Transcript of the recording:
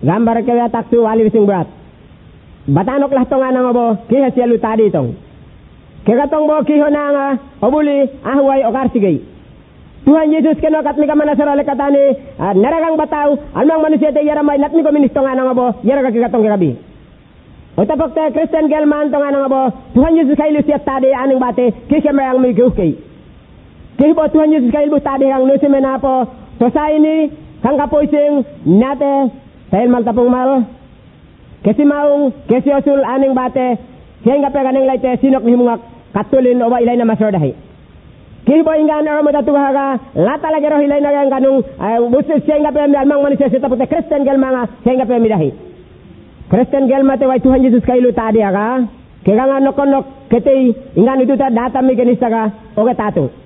gambar kaya taksu wali sing berat. Batanok lah tong anang abo kiha sialu tadi tong. Kaya tong bo kiho na nga obuli ahway o karsigay. Tuhan Yesus keno kat mi kamana sarale katani naragang bataw almang manusia te yara may latmi ko ministong anang abo yara ka tong gabi. Utapok te Christian gelman tong anang abo Tuhan Yesus kay lusiat tadi aning bate kisya mayang mi gukay. Kaya po Tuhan Yesus kay lu tadi ang nusimena po so ini kang kapoising nate tahil maltapong mal kasi maung kasi osul aning bate kaya nga peganing laite sinok ni mga katulin o ba ilay na masordahi kaya po ingan aro matatuha ka lata lagi ro ilay na yang kanung busis kaya nga pe almang manusia sita po te Christian gel mga kaya nga pe midahi Christian gel mate way Tuhan Yesus kay lu tadi ka kaya nga nokon nok kete ingan itu ta data mi ganista ka o tato